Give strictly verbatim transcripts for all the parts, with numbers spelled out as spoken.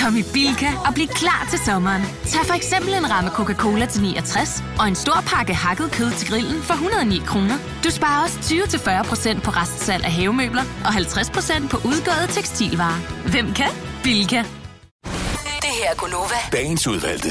Kom i Bilka og bliv klar til sommeren. Tag for eksempel en ramme Coca-Cola til niogtres og en stor pakke hakket kød til grillen for et hundrede og ni kroner. Du sparer også tyve til fyrre procent på restsalg af havemøbler og halvtreds procent på udgåede tekstilvarer. Hvem kan? Bilka. Det her er Gunova. Dagens udvalgte.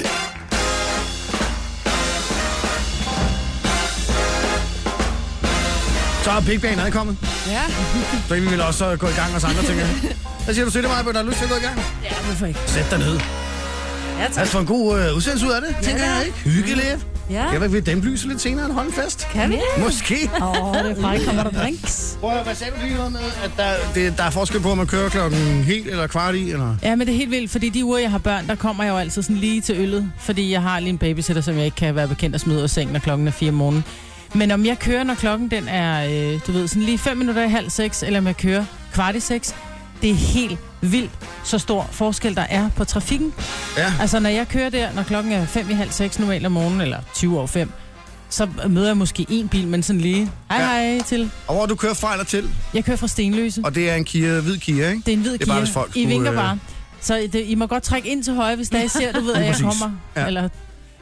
Så er Big Bang ankommet. Ja. Så kan vi vel også gå i gang med andre ting. Hvad siger du til det, Maja, der har lyst til at gå i gang? Ja, hvorfor ikke? Sæt dig ned. Ja, tak. Lad os få en god øh, udsendelse ud af det, tænker ja. jeg, ikke? Hyggeligt. Ja. Jeg vil dæmpe lyset lidt senere end holde fest. Kan vi? Måske. Åh, oh, det er faktisk, kommer der drinks. Prøv at, hvad sagde du lige noget med, at der, det, der er forskel på, om man kører klokken helt eller kvart i, eller? Ja, men det er helt vildt, fordi de uger, jeg har børn, der kommer jeg jo altid sådan lige til øllet, fordi jeg har lige en babysitter, som jeg ikke kan være bekendt at smide ud af sengen, når klokken er fire om morgenen. Men om jeg kører, når klokken den er, øh, du ved, sådan lige fem minutter i halv seks, eller om jeg kører kvart i seks, det er helt vildt, så stor forskel der er på trafikken. Ja. Altså, når jeg kører der, når klokken er fem i halv seks normalt om morgenen, eller tyve over fem, så møder jeg måske en bil, men sådan lige, hej Ja. hej til. Og hvor du kører fra eller til, Jeg kører fra Stenløse. og det er en Kia, hvid Kia, ikke? Det er en hvid Det er bare, Kia. hvis folk I skulle, vinker øh, bare. Så det, I må godt trække ind til højre, hvis der I ser, du ved, at jeg Præcis. kommer. Ja. Eller,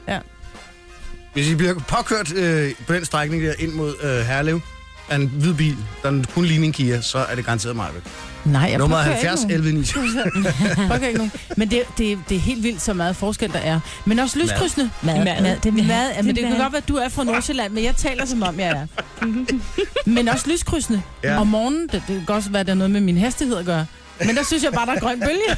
Hvis I bliver påkørt øh, på den strækning der ind mod øh, Herlev af en hvid bil, der kun ligner en Kia, så er det garanteret mig. nej, jeg Nummer påkører halvfjerds ikke elleve ni. nogen. Påkører ikke nogen. Men det, det, det er helt vildt, så meget forskel der er. Men også lyskrydsende. Mad. Mad. Mad. Det er mad. Ja, men det kan mad. godt være, at du er fra Nordsjælland, men jeg taler som om, jeg er. Men også lyskrydsende. Ja. Om morgenen, det, det kan også være, at der er noget med min hastighed at gøre. Men der synes jeg bare, der er grøn bølge.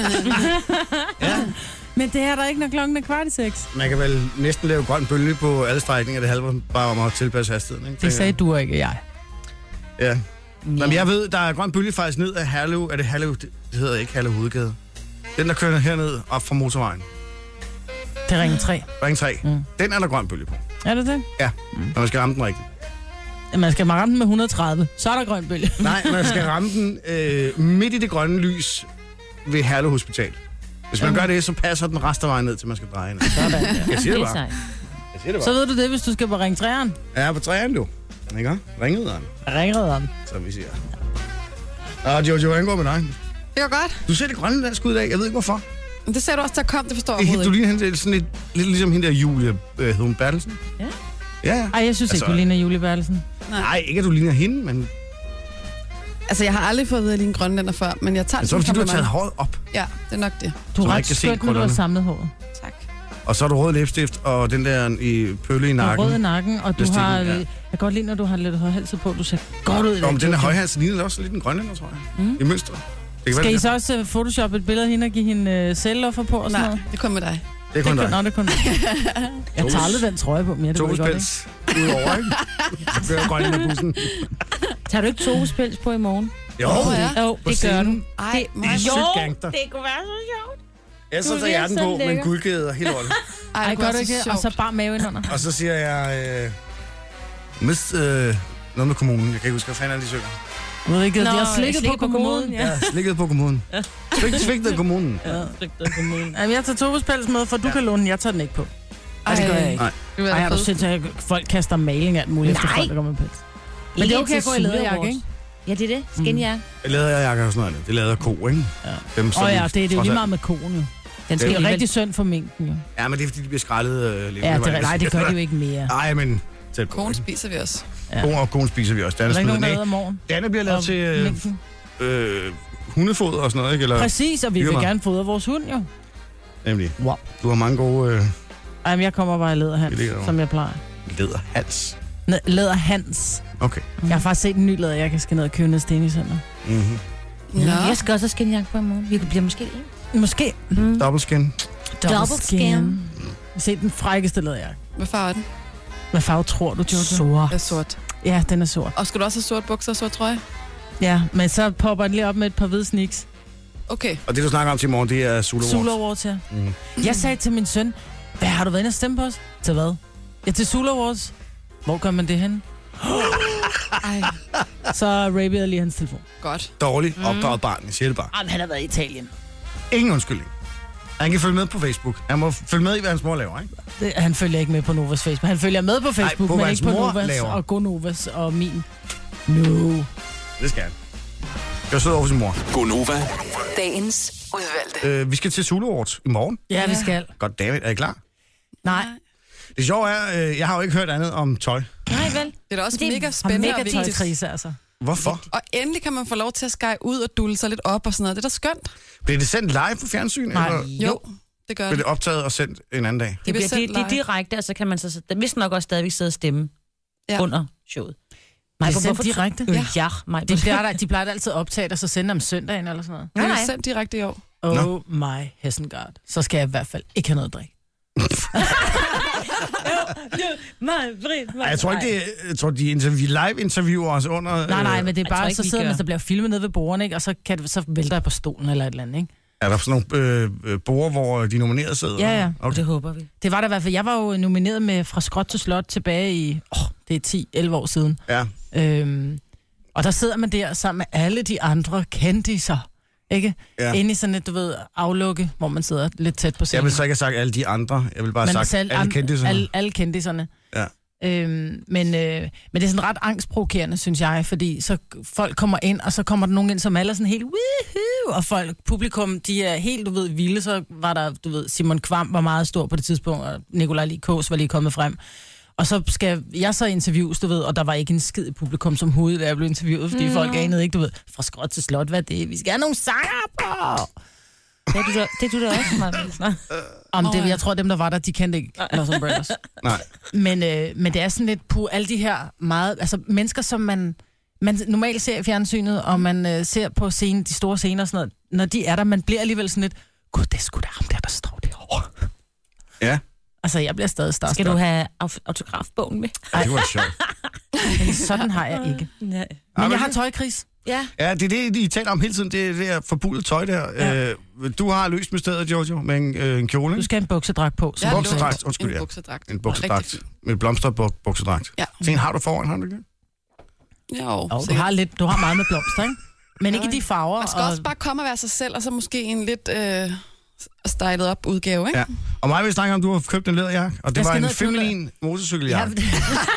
Ja. Men det er der ikke, når klokken er kvart i seks. Man kan vel næsten lave grøn bølge på alle strækninger. Det handler bare om at tilpasse hastigheden, ikke? Det sagde du og ikke jeg. Ja. Nå, men jeg ved, der er grøn bølge faktisk ned af Herlev. Er det Herlev? Det hedder ikke Herlev Hovedgade. Den, der kører herned op fra motorvejen. Det er ring tre. Ring tre. Mm. Den er der grøn bølge på. Er det det? Ja, når man skal ramme den rigtigt. Man skal ramme den med et hundrede og tredive. Så er der grøn bølge. Nej, man skal ramme den øh, midt i det grønne lys ved Herlev Hospital. Hvis man gør det, så passer den resten af vejen ned, til man skal dreje ind. Sådan, ja. Jeg siger det Det er bare. sejt. Jeg siger det Så bare. ved du det, hvis du skal på ring treeren. Ja, på træerne jo. Ikke? Ringederen, Ringrederen. som vi siger. Og Jojo, hvordan går med dig? Det var godt. Du ser det grønlandsk ud i dag. Jeg ved ikke hvorfor. Men det sagde du også, der kom. Det forstår jeg Det er helt, du overhovedet ikke. ligner hende, sådan lidt, lidt ligesom hende der Julie øh, Hedum Bertelsen. Ja. Ja, ja. Ej, jeg synes Altså- ikke, du ligner Julie Bertelsen. Nej, ikke at du ligner hende, men Altså, jeg har aldrig fået at vide, at jeg ligner grønlænder før, men jeg tager så er det det, fordi som du har taget kompliment. håret op. Ja, det er nok det. Du Så er man ret ikke kan se skønt, når du har krøllerne. samlet håret. Tak. Og så har du rød læbstift og den der i pølle i Du har nakken. rød i nakken, og du Plastikken, har... ja. Jeg kan godt lide, når du har lidt højhalset på. Du ser godt ud i Nå, den. men den er Jojo. højhals ligner også lidt en grønlænder, tror jeg. Mm. I mønster. Det kan Skal være, I det, så også uh, photoshoppe et billede af hende og give hende uh, celloffer på og sådan Nej, noget? det er kun med dig. det er kun Det dig. kun, nå, det kun. Jeg tager aldrig den trøje på mere, det ved jeg godt, ikke? Tospils udover, ikke? Så kører grønlænderbussen. Tager du ikke tospils på i morgen? Jo, Åh, ja. Jo, på det gør du. scenen. Ej, Det mig. er sygt gangster. det kunne være så sjovt. Jeg så Du er tager jeg den så på med en lækker. guldkæde og hele rollen. Ej, Ej, det gør var du ikke så det? Og så sjovt. bare mave indunder. Og så siger jeg... Øh, mist, øh, noget med kommunen. Jeg kan ikke huske, hvad fanden er de søger. Jeg ved ikke, Nå, jeg har slikket på kommunen. Ja, slikket på kommunen. Svigt, svigtet kommunen. Ja, slikket på kommunen. Jamen, jeg tager tospils med, for du Ja. kan låne den. Jeg tager den ikke på. Ej, det gør jeg ikke. Nej. Det var Ej, har du fedt. set, at folk kaster maling af alt muligt efter Nej. folk, der kommer med pels? Men det er okay at gå i læderjakke, ikke? Ja, det er det. Skinjakke. Jeg lavede jakker og sådan noget. Det lavede ko, ikke? Ja. Dem, som Åh vi ja, det, det er jo trods lige alt- meget med konen jo. Den Det skal er jo alligevel- rigtig synd for minken jo. Ja, men det er fordi, de bliver skrællet øh, lidt. Ja, det, er- nej, det gør de jo ikke mere. Nej, men... Tæt på, Konen ikke? spiser vi også. Ja. Koen og koen spiser vi også. Der Danne er ikke smider nogen, der den æder af. morgen. Danne bliver lavet Og til øh, minken. øh, hundefod og sådan noget, ikke? Eller, Præcis, og vi vil Dyremark. gerne fodre vores hund jo. Nemlig. Wow. Du har mange gode øh, Ej, men jeg kommer bare i læderhans, Det er det, som jeg plejer. læderhals. N- Læderhans. Okay. Jeg har faktisk set en ny læderjakke, jeg skal ned og købe ned i Stenigcenter. Mm-hmm. Nå. Jeg skal også have skinjakke på i morgen. Vi bliver måske en. Måske. Mm. Double skin. Double skin. Jeg har set den frækkeste læderjakke. Hvad farve er den? Hvad farve tror du, Jojo? Sort. Det er sort. Ja, den er sort. Og skal du også have sort bukser og sort trøje? Ja, men så popper den lige op med et par hvide sneaks. Okay. Og det, du snakker om til i morgen, det er Zulu Zulu Awards. Awards, ja. Mm. Jeg sagde til min søn, hvad har du været inde og stemme på os? Til hvad? Ja, til Zulu Awards. Hvor gør man det hen? Ej, Så rapede jeg lige hans telefon. godt. Dårligt opdraget barn, jeg siger det bare. Jamen, han har været i Italien. Ingen undskyldning. Han kan følge med på Facebook. Han må følge med i, hvad hans mor laver, ikke? Det, han følger ikke med på Novas Facebook. Han følger med på Facebook, på, men hvad ikke på hans mor Novas laver. og Gonovas og min. No. Det skal han. Jeg er sød over sin mor. Gonova. Dagens udvalgte. Øh, vi skal til Zulu Awards i morgen. Ja, vi skal. Godt, David. Er I klar? Nej. Det sjove er, øh, jeg har jo ikke hørt andet om tøj. Nej, vel? Det er da også Det er- mega har spændende mega og vigtigt. Tøjkrise, altså. Hvorfor? Og endelig kan man få lov til at skære ud og dulle sig lidt op og sådan noget. Det er da skønt. Bliver det sendt live på fjernsyn? Nej. Eller Jo, det gør bliver det. det optaget og sendt en anden dag? Det, bliver bliver, sendt det, det er live. direkte, og så kan man så... Der vidste nok også stadigvæk sidde og stemme Ja. ja. under showet. Det er hvor- sendt hvorfor- direkte? Øh, ja, mig. De plejer, da- de plejer da altid at optage det, og så sende om søndagen eller sådan noget. Det er nej. sendt direkte i år. Oh Nå. my Hessengard. Så skal jeg i hvert fald ikke have noget at drikke. mig, Britt, Ej, jeg tror ikke, det er, jeg tror, de interview, live-interviewer os under... Nej, nej, øh, men det er jeg tror bare, ikke, så vi sidder gør. man, så bliver filmet nede ved bordene, ikke? Og så, kan det, så vælter jeg på stolen eller et eller andet, ikke? Er der sådan nogle øh, øh, borde, hvor de nominerede sidder? Ja, ja. Okay. Det håber vi. Det var der i hvert fald. Jeg var jo nomineret med Fra Skråt til Slot tilbage i, åh, det er ti elleve år siden. Ja. Øhm, og der sidder man der sammen med alle de andre kendiser, ikke? Ja. Ja. Inde i sådan et, du ved, aflukke, hvor man sidder lidt tæt på scenen. Jeg vil så ikke have sagt alle de andre. Jeg vil bare have Men sagt selv alle an- kendte Alle, alle kendiserne. Ja. Øhm, men, øh, men det er sådan ret angstprovokerende, synes jeg, fordi så folk kommer ind, og så kommer der nogen ind, som alle er sådan helt woohoo, og folk, publikum, de er helt, du ved, vilde. Så var der, du ved, Simon Kvam var meget stor på det tidspunkt, og Nikolaj Likås var lige kommet frem. Og så skal jeg så interviews, du ved, og der var ikke en skid i publikum som hoved, da jeg blev interviewet, fordi mm. folk anede ikke, du ved, Fra Skråt til Slot, hvad er det? Vi skal have nogle sanger på! Det er du da, det er du da også, Maja. Om det, jeg tror, dem, der var der, de kendte ikke Los Umbrellas. Nej. Men, øh, men det er sådan lidt på alle de her meget... Altså mennesker, som man, man normalt ser i fjernsynet, og man øh, ser på scenen, de store scener og sådan noget, når de er der, man bliver alligevel sådan lidt, gud, det er sgu da ham der, der står derovre. Ja, Altså, jeg bliver stadig starstruck. Skal du have aut- autografbogen med? det var sjovt. Men sådan har jeg ikke. Ja. Men men jeg har det- tøjkris. Ja. Ja, det er det, I taler om hele tiden, det er det her forbudet tøj der. Ja. Øh, du har løst mysteriet, Jojo, med en, øh, en kjole. Du skal have en buksedragt på. Så Ja, du- buksedragt, undskyld, en ja. buksedragt. En Rigtig buksedragt. fint. Med blomsterbuksedragt. Ja. Sådan en har du foran, har du ikke det? Jo, Jo, du har, lidt, du har meget med blomster, ikke? Men ikke i de farver. Man skal og... også bare komme og være sig selv, og så måske en lidt øh, stylet op udgave, ikke? Ja. Og mig vil snakke om, du har købt en læderjakke, og det Jeg var skal en ned og købe feminin Ja, motorcykeljakke. det,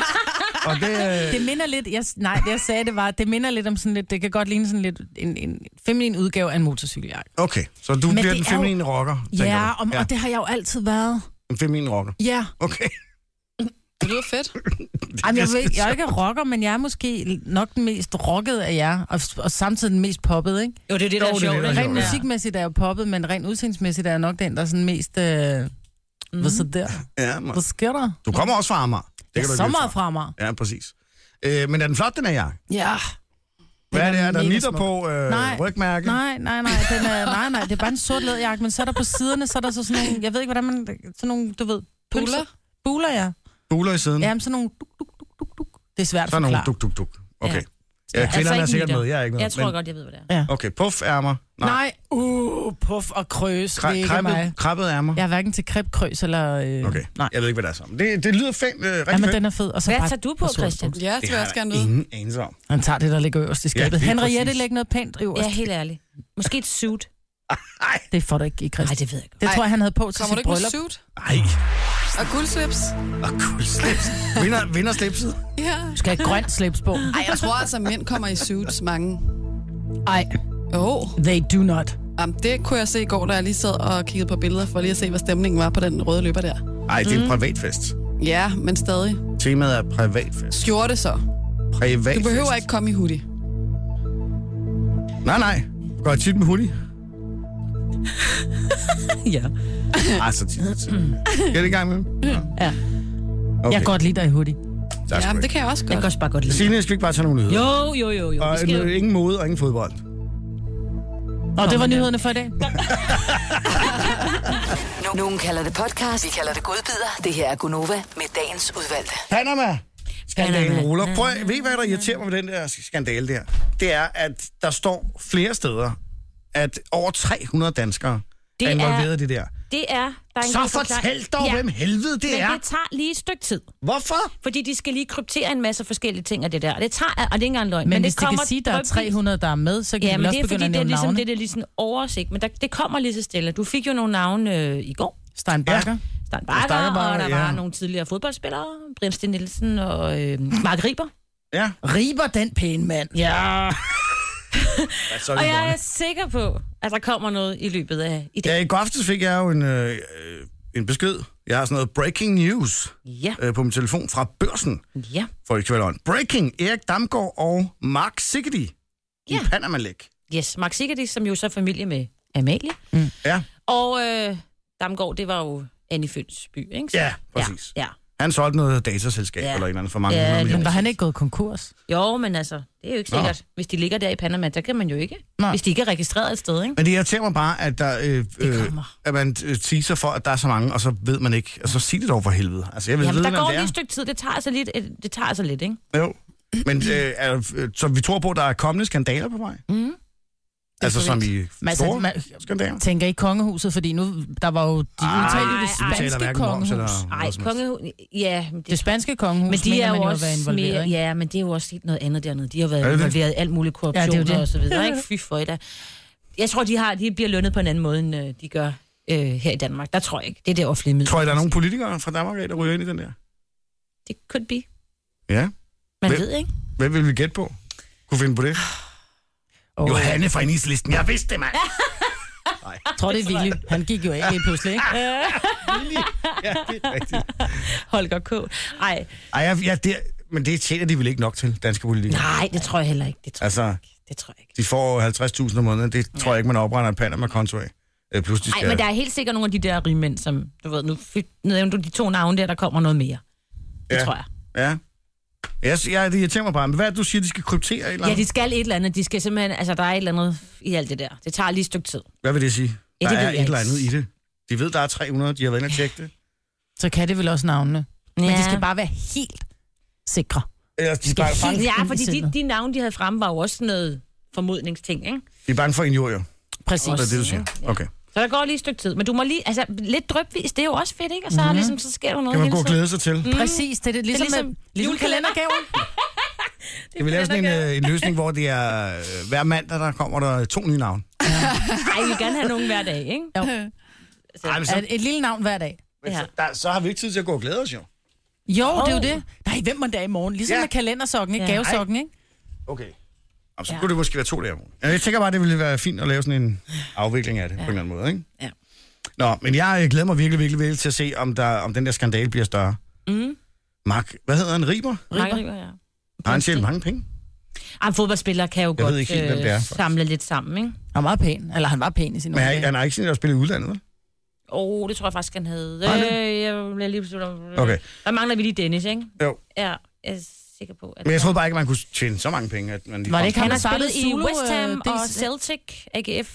Og det, øh, det minder lidt, jeg, nej, det jeg sagde, det var, det minder lidt om sådan lidt, det kan godt ligne sådan lidt en, en feminin udgave af en motorcykeljakke. okay, så du Men bliver det den er jo- feminine rocker, tænker Ja, du? og, og det har jeg jo altid været. En feminin rocker. Ja. Okay. Det lyder fedt. Jamen, jeg, ved, ikke- jeg er ikke rocker, men jeg er måske nok den mest rockede af jer, og, og samtidig den mest poppede, ikke? Jo, det er det, der Jo, er det er sjovt. det, der er ikke? Rent sjovt. musikmæssigt er jeg jo poppet, men rent udseendsmæssigt er jeg nok den, der er sådan mest... Øh, mm. Hvad så der? Ja, man. Hvad sker der? Du kommer også fra Amager. Det Jeg kan du er ikke så løbe meget fra mig. Ja, præcis. Øh, men er den flot, den her jakke? Ja. Hvad er det, er der mega nitter smuk. på øh, Nej. rygmærke? Nej, nej, nej, den er, nej, nej, det er bare en sort læderjakke, men så er der på siderne, så er der så sådan nogle, jeg ved ikke, hvordan man, sådan nogle, du ved, Buler? pølser. Buler, ja. Buler i siden? Jamen, sådan nogle duk, duk, duk, duk, duk. Det er svært at Så er nogle forklare. duk, duk, duk. Okay. Ja. Ja, Altså kvinderne er ikke sikkert nitter. med, jeg er ikke med. Jeg tror men, godt, jeg ved, hvad det er. Ja. Okay, puff ærmer. Nej. Nej, uh, puff og krøs, det er ikke mig. Krabbe, krabbet ærmer. Jeg er hverken til kreb, krøs eller... Øh, Okay, Nej. jeg ved ikke, hvad det er sammen. Det, det lyder fint, øh, rigtig Ja, men fedt. den er fed. Og så Hvad bare- tager du på, og sort Christian? bukser. Ja, det vil jeg også gerne vide. ingen anelse om. Han tager det, der ligger øverst i skabet. det er Henriette, præcis. lægger noget pænt øverst. Ja, helt ærligt. Måske et suit. Det får du ikke i Christian. Nej, det ved jeg ikke. Det tror jeg, han havde på til Kommer du sit ikke med bryllup. suit? Ej, Og guldslips? og cool slips. Vinder, vinder slipset. Ja. Du skal have grønt slips på. Ej, jeg tror altså, mænd kommer i suits mange. Ej, Jo, they do not. jamen, det kunne jeg se i går, da jeg lige sad og kiggede på billeder, for lige at se, hvad stemningen var på den røde løber der. Ej, det er en privatfest. Ja, men stadig. Temaet er privatfest. Skjorte så. Privatfest. Du behøver ikke komme i hoodie. Nej, nej. Går jeg tit med hoodie? Ja. Ej, så tit. Skal det i gang med dem? Ja. Ja. Okay. Jeg kan godt lide dig i hoodie. Tak Ja, skal men du det kan jeg også Jeg godt. kan også bare godt lide. Signe, skal vi ikke bare tage nogle nyheder? Jo, jo, jo, jo. Og Vi skal jo... ingen mode og ingen fodbold. Og det var nyhederne for i dag. Nogen kalder det podcast, vi kalder det godbider. Det her er Gunova med dagens udvalgte. Panama. Skandalen Panama. ruller. Prøv, ved I, hvad der irriterer mig ved den der skandale der? Det er, at der står flere steder, at over tre hundrede danskere Det er involveret er- i det der. Det er... Der er en Så god forklaring. fortæl dog, Ja, hvem helvede det men er. det tager lige et stykke tid. Hvorfor? Fordi de skal lige kryptere en masse forskellige ting af det der. Og det tager... Og det er ikke engang løgn. Men, Men, hvis det de kommer kan sige, at der er drypvis. tre hundrede, der er med, så kan Ja, de men vel det også er fordi, begynde at det er nævne ligesom navne. det, det er ligesom oversigt. Men der, det kommer lige så stille. Du fik jo nogle navne øh, i går. Stein Bakker. Stein Bakker, Steinebakker, og der ja. var nogle tidligere fodboldspillere. Brian Sten Nielsen og øh, Mark Riber. Ja. Riber den pæne mand. Ja. så er Og det jeg er dårligt. sikker på, at der kommer noget i løbet af i dag. Ja, i går aftes fik jeg jo en, øh, en besked. Jeg har sådan noget breaking news Ja. øh, på min telefon fra Børsen. Ja. For et kvælderen. Breaking. Erik Damgaard og Mark Sigeti Ja. i Panama-læk. Yes, Mark Sigeti, som jo så er familie med Amalie. Mm. Ja. Og øh, Damgaard, det var jo Annie Føns by, ikke? Så- Ja, præcis. Ja, ja. Han solgte noget dataselskab Ja. eller et eller andet for mange Ja, hundrede lige millioner. Men var han ikke gået konkurs? Jo, men altså, det er jo ikke Nå. sikkert. Hvis de ligger der i Panama, der kan man jo ikke. Nej. Hvis de ikke er registreret et sted, ikke? Men det irriterer mig bare, at, der, øh, øh, kommer. at man øh, teaser for, at der er så mange, og så ved man ikke. Og så sig det dog for helvede. Altså, jeg vil Jamen, vide, der hvem går det lige er. et stykke tid. Det tager altså lidt, det tager altså lidt, ikke? Jo. Men øh, er, øh, så vi tror på, at der er kommende skandaler på vej? Mm. Altså som i Men altså, store man- skandaler? Tænker I kongehuset, fordi nu, der var jo de Ej, udtalte ej, det ej. Vi taler spanske hverken moms kongehus. eller Ej, noget som helst. kongehus... Ja, det, Det spanske kongehus, men de mener er man jo jo at også være involveret, mere... ikke? Ja, men det er jo også helt noget andet dernede. De har været Er det det? involveret i alt muligt korruption Ja, det er jo det. og så videre, ikke? Fy for da. Jeg tror, de, har, de bliver lønnet på en anden måde, end øh, de gør øh, her i Danmark. Der tror jeg ikke. Det er det offentlige middel. Tror I, der er nogle politikere fra Danmark, af, der ryger ind i den der? Det could be. Ja. Man Hvem? ved ikke. Hvem vil vi gætte på? Kunne finde på det? Og Johanne fra Enhedslisten. Jeg vidste det, mand! jeg tror, det er Willy. Han gik jo ikke lige pludselig, ikke? Ja, det er rigtigt. Holger K. Ej, Ej, ja, ja, det, men det tjener de vel ikke nok til, danske politikere? nej, det tror jeg heller ikke. Det tror, Altså, jeg, ikke. Det tror jeg ikke. de får halvtreds tusind om måneden. Det tror jeg ikke, man opretter en Panama-konto af. Øh, plus de Nej, skal... men der er helt sikkert nogle af de der rigmænd, som, du ved, nu nævnte du de to navne der, der kommer noget mere. Det Ja. tror jeg. Ja. Jeg, jeg, det irriterer mig bare. Men hvad er det, du siger, de skal kryptere et eller Ja, andet? de skal et eller andet. De skal simpelthen, altså der er et eller andet i alt det der. Det tager lige et stykke tid. Hvad vil det sige? Ja, Der det ved er jeg et eller ikke. andet i det. De ved, der er tre hundrede. De har været inde og tjekke det. Så kan det vel også navnene. Men de skal bare være helt sikre. Eller de er Skal bare, helt- bange, Ja, ind i fordi de, sindet. de navne, de havde fremme, var jo også sådan noget formodningsting, ikke? de er bange for injurier. Præcis. Det er det, du siger. Okay. Så der går lige et stykke tid. Men du må lige, altså lidt drypvis, det er jo også fedt, ikke? Og så, mm-hmm. ligesom, så sker der noget Kan man hele gå og tiden. glæde sig til? Mm. Præcis, det er det. Ligesom, Det er ligesom med, ligesom julekalender. kalendergaver. Kan vi lave sådan en, øh, en løsning, hvor det er øh, hver mandag, der kommer der to nye navne? Ej, vi vil gerne have nogen hver dag, ikke? Jo. Ej, men så, Et, et lille navn hver dag. men Ja. så, der, så har vi ikke tid til at gå og glæde os, jo. Jo, oh. det er jo Oh. det. Nej, hvem må det er i morgen? Ligesom Ja. ja. med kalendersokken, ikke? Ja. Gavesokken, ikke? Okay. Og så Ja. kunne det måske være to dage om ugen. Jeg tænker bare, det ville være fint at lave sådan en afvikling af det, ja. på en eller anden måde, ikke? Ja. Nå, men jeg øh, glæder mig virkelig, virkelig, virkelig til at se, om, der, om den der skandale bliver større. Mm. Mark, hvad hedder han? Riber? Riber, ja. Har han tjent mange penge? Ej, fodboldspillere kan jo Jeg ved godt ikke helt, hvem det er, øh, faktisk. samle lidt sammen, ikke? Han var meget pæn. Eller han var pæn i sin Men han, unge han har ikke sådan at spille i udlandet, vel? Åh, oh, det tror jeg faktisk, han havde. Har han det? Øh, jeg bliver lige beslutte om... Okay. Der mangler vi lige Dennis, ikke? Jo. Ja, jeg er sikker på, at... Men jeg troede bare ikke, at man kunne tjene så mange penge, at man lige Var det ikke ham, Han der har startede spillet i Zulu, West Ham øh, og det- Celtic, A G F.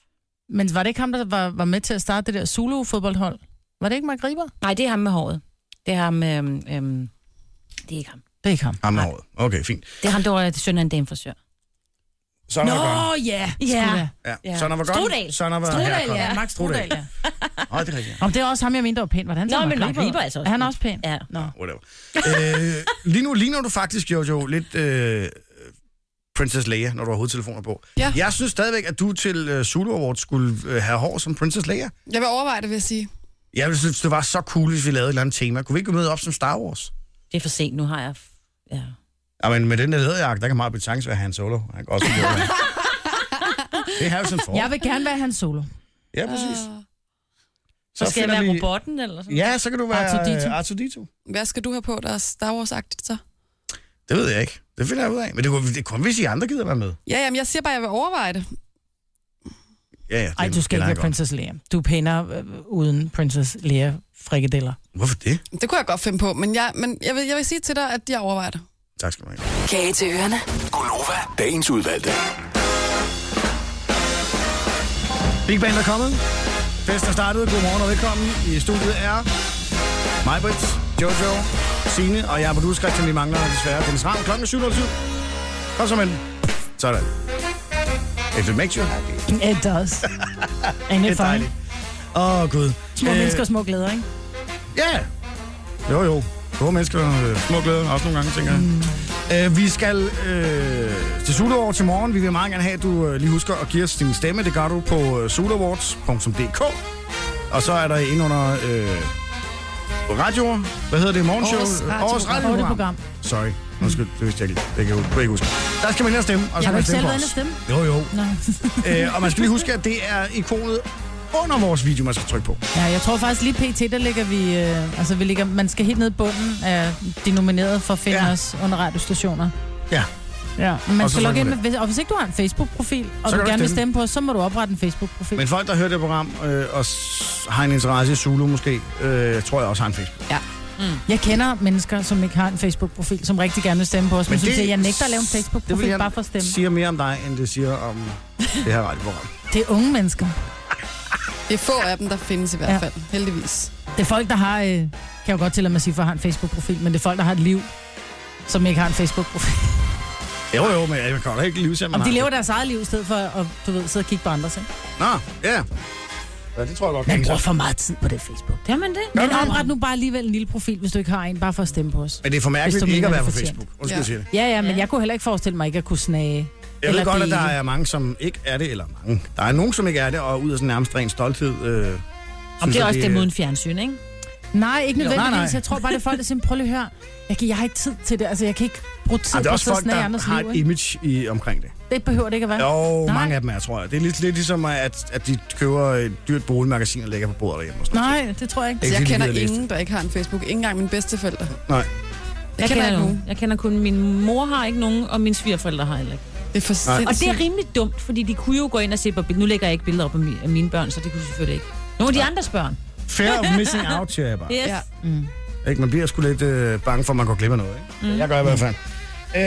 Men var det ikke ham, der var, var med til at starte det der Zulu-fodboldhold? Var det ikke Mark Riber? Nej, det er ham med håret. Det er ham... Øhm, øhm, det er ikke ham. Det er ikke ham. ham med året. Okay, fint. Det er ham, der var søn af en damefrisør. Så er der godt. Nå, ja. Ja. Sgu da. Ja. Ja. Så var godt. Strudal. Så var Strudal, ja. Max Strudal, ja. Åh, det er rigtigt. Om det er også ham, jeg mente, der var pæn. Hvordan Nå, men Mark Riber er altså også Er han pæn. også pæn? Ja. Nå. Whatever. øh, lige nu ligner du faktisk, Jojo, lidt øh, Princess Leia, når du har hovedtelefoner på. Ja. Jeg synes stadigvæk, at du til uh, Zulu Awards skulle uh, have hår som Princess Leia. Jeg vil overveje det, vil jeg sige. Jeg synes, det var så cool, hvis vi lavede et eller andet tema. Kunne vi ikke gå med op som Star Wars? Det er for sent, nu har jeg... Ja. Ja, men med den der lederjagt, der kan meget betænke være Han Solo. Han kan også gøre det. Det er Harrison Ford. Jeg vil gerne være hans solo. Ja, præcis. Uh, Så skal jeg finder være vi- robotten, eller sådan? Ja, så kan du være R to D to. R to D to. hvad skal du have på, der er Star Wars-agtigt så? Det ved jeg ikke. Det finder jeg ud af. Men det kunne, det kunne hvis I andre gider være med. Ja, jamen, jeg siger bare, at jeg vil overveje det. Ja, ja. Det Ej, du skal kender ikke jeg være godt. Princess Leia. Du er pænere øh, uden Princess Leia frikadeller. Hvorfor det? Det kunne jeg godt finde på, men, jeg, men jeg, vil, jeg vil sige til dig, at jeg overvejer det. Tak skal du have. Kage til ørerne. Gonova, dagens udvalgte. Big Band er kommet. Festen er startet. Godmorgen og velkommen. I studiet er Majbrit, Jojo, Signe og jeg er producer Christian. Vi mangler desværre Dennis Ravn. Klokken er syv nul syv. Kom så, men. Sådan. If it makes you happy. It does. Ain't Det it er fun? dejligt. Åh, oh, Gud. Små øh, mennesker og små glæder, ikke? Ja. Jo, jo. Store mennesker, øh, små glæder, også nogle gange, tænker jeg. Mm. Uh, vi skal øh, til Zulu Awards til morgen. Vi vil meget gerne have, at du øh, lige husker at give os din stemme. Det gør du på øh, zulu awards punktum d k. Og så er der inde under øh, radio. Hvad hedder det? Morgenshow? Årets radio- Årets Og det program. Sorry. Undskyld, det vidste jeg ikke. Det kan jeg jo ikke huske. Der skal man ind og stemme. Og så Jeg kan har man ikke stemme selv på været inde os. og stemme. Jo, jo. Nå. øh, og man skal lige huske, at det er ikonet under vores video, man skal trykke på. Ja, jeg tror faktisk lige pt, der ligger vi... Øh, altså, vi ligger, man skal helt ned i bunden af de nominerede for at finde Ja. os under radiostationer. Ja. Ja, men man Og så skal logge ind trykker med... Og hvis ikke du har en Facebook-profil, og Så du kan du gerne vil stemme. stemme på os, så må du oprette en Facebook-profil. Men folk, der hører det program øh, og s- har en interesse i Zulu måske, øh, tror jeg også har en Facebook. Ja. Jeg kender mennesker, som ikke har en Facebook-profil, som rigtig gerne vil stemme på os, men, men som det- siger, jeg nægter at lave en Det vil Facebook-profil jeg bare for at stemme. siger mere om dig, end det siger om det her radioprogram. Det er unge mennesker. Det er få af dem, der findes i hvert Ja. fald. Heldigvis. Det er folk, der har... Øh, kan jeg jo godt til at man sige, for at har en Facebook-profil, men det er folk, der har et liv, som ikke har en Facebook-profil. Jo, jo, men jeg kan da ikke leve sig, Om de lever deres eget liv, i stedet for at, du ved, sidde og kigge på andres, ikke? Nå, ja. Ja, det tror jeg godt. Man kan bruger så. for meget tid på det Facebook. Det er man det. Men opret nu bare alligevel en lille profil, hvis du ikke har en, bare for at stemme på os. Men det er for Hvis mærkeligt du ikke at mener, være på det er Facebook. Undskyld, Ja. jeg siger det. Ja, ja, men jeg kunne heller ikke forestille mig ikke at kunne snage. Jeg ved eller godt, at der dele. er mange, som ikke er det, eller mange. Der er nogen, som ikke er det, og ud af sådan nærmest ren stolthed. Øh, Om synes, det er at også øh, dem uden fjernsyn, ikke? Nej, ikke nødvendigvis. nej, nej. Jeg tror bare, det er folk, der siger, prøv lige at høre. Jeg, kan, jeg har ikke tid til det. Altså, jeg kan ikke bruge tid Ej, det er på at også sidde og folk, snage der andres har liv, et ikke? image i, omkring det. Det behøver det ikke at være. Jo, Nej. mange af dem er, tror jeg. Det er lidt, lidt ligesom, at, at de køber et dyrt boligmagasin og lægger på bordet derhjemme. Og sådan noget. Nej, det tror jeg ikke. Ikke Altså, jeg fordi, kender de gider læse ingen, der ikke har en Facebook. Ikke engang mine bedsteforældre. Nej. Jeg, Jeg kender kender, ikke nogen. nogen. Jeg kender kun min mor har ikke nogen, og mine svigerforældre har heller ikke. Det er for Nej. Og det er sindssygt. rimelig dumt, fordi de kunne jo gå ind og se på billeder. Nu lægger jeg ikke billeder op af mi- af mine børn, så det kunne de selvfølgelig ikke. Nogle af de andres børn. Fear of missing out, siger jeg bare. Yes. Ja. Mm. Ikke? Man bliver sgu lidt øh, bange for, at man går glip af noget. Ikke? Mm. Jeg gør i hvert fald. Øh,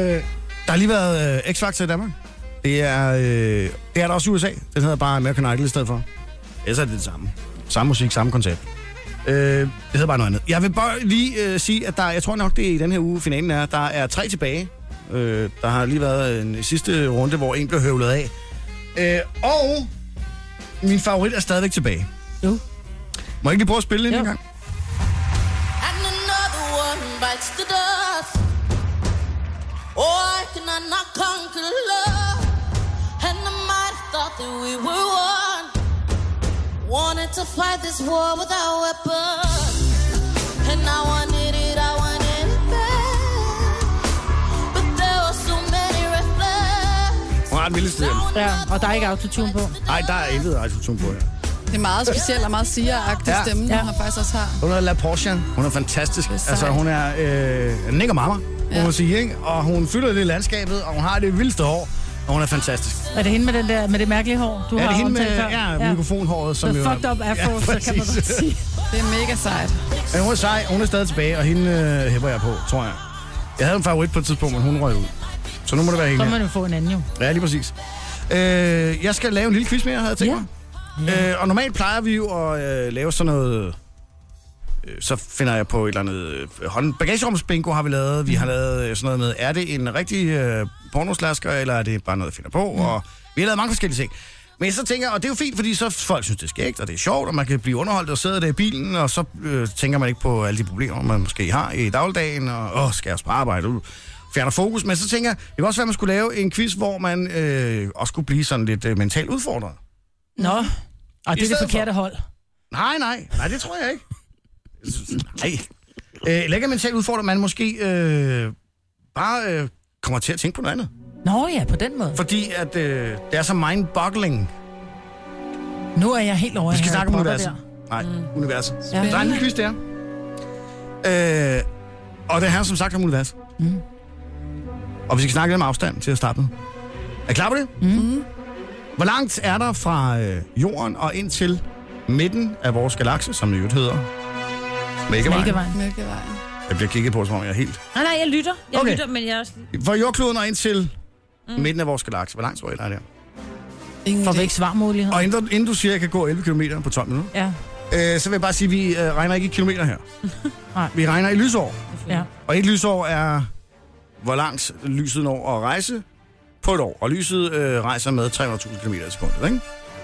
der har lige været øh, X-Factor i Danmark. Det er, øh, det er der også i U S A. Den hedder bare American Idol i stedet for. Ellers er det det samme. Samme musik, samme koncept. Øh, det hedder bare noget andet. Jeg vil bare lige øh, sige, at der, jeg tror nok, det er i den her uge, finalen er, der er tre tilbage. Øh, der har lige været en sidste runde, hvor en blev høvlet af. Øh, og min favorit er stadigvæk tilbage. Jo. Må jeg ikke lige prøve at spille den Jo. en gang? And another one bites the dust. Oh, I cannot not conquer love. And I might have thought that we were one. Wanted to fight this war without weapons. And now I need it, I wanted it back. But there were so many red flags. Hun har en vildeste stemme. Ja, og der er ikke autotune på. Nej, der er intet autotune på her. Det er meget specielt og meget siger-agtig Ja. stemme, Ja. ja. hun faktisk også har. Hun er La Porsche. Hun er fantastisk. Det er sejt. Altså, hun er øh, Nick og Mama, må Ja. man sige, ikke? Og hun fylder det i landskabet, og hun har det vildeste hår, og hun er fantastisk. Er det hende med, den der, med det mærkelige hår, du Ja, har det er hende med omtalt før? ja, mikrofonhåret, som The jo fucked up afro, så kan man godt sige. Det er mega sejt. Men hun er sej, hun er stadig tilbage, og hende øh, hæpper jeg på, tror jeg. Jeg havde en favorit på et tidspunkt, men hun røg ud. Så nu må det være Så hende må her. man jo få en anden jo. Ja, lige præcis. Øh, jeg skal lave en lille quiz mere, havde jeg tænkt Ja. mig. Øh, og normalt plejer vi jo at øh, lave sådan noget... Øh, så finder jeg på et eller andet... Øh, hånd... Bagagerumsbingo har vi lavet. Vi har lavet øh, sådan noget med, er det en rigtig øh, pornoslasker, eller er det bare noget, jeg finder på? Mm. Og vi har lavet mange forskellige ting. Men så tænker jeg, og det er jo fint, fordi så folk synes, det er skægt, og det er sjovt, og man kan blive underholdt og sidde der i bilen, og så øh, tænker man ikke på alle de problemer, man måske har i dagligdagen, og åh, skal jeg også på arbejde ud? Fjerner fokus, men så tænker jeg, det kan også være, at man skulle lave en quiz, hvor man øh, også skulle blive sådan lidt øh, mentalt udfordret. Nå, og det er det stedet forkerte for- hold. Nej, nej, nej, det tror jeg ikke. Nej. Øh, lækker mentalt udfordret, man måske øh, bare øh, kommer til at tænke på noget andet. Nå ja, på den måde. Fordi at øh, det er så mind-boggling. Nu er jeg helt over Vi skal i Harry snakke om Potter universet. der. Nej, mm. universet. Ja. Der er en lille quiz der. Øh, og det handler som sagt om universet. Mm. Og vi skal snakke lidt om afstand til at starte med. Er I klar på det? Mm. Hvor langt er der fra øh, jorden og ind til midten af vores galakse, som det jo hedder? Mælkevejen. Mælkevejen. Mælkevejen. Jeg bliver kigget på, som om jeg er helt... Nej, nej, jeg lytter. Jeg Okay. lytter, men jeg er også... Fra jordkloden og ind til mm. midten af vores galakse. Hvor langt tror jeg, der er der? Ingen For idé. væk svarmuligheder. Og inden, inden du siger, at jeg kan gå elleve kilometer på tolv minutter, Ja, øh, så vil jeg bare sige, at vi øh, regner ikke i kilometer her. Nej. Vi regner i lysår. ja. Og et lysår er, hvor langt lyset når at rejse på et år. Og lyset øh, rejser med tre hundrede tusind kilometer i sekundet, ikke?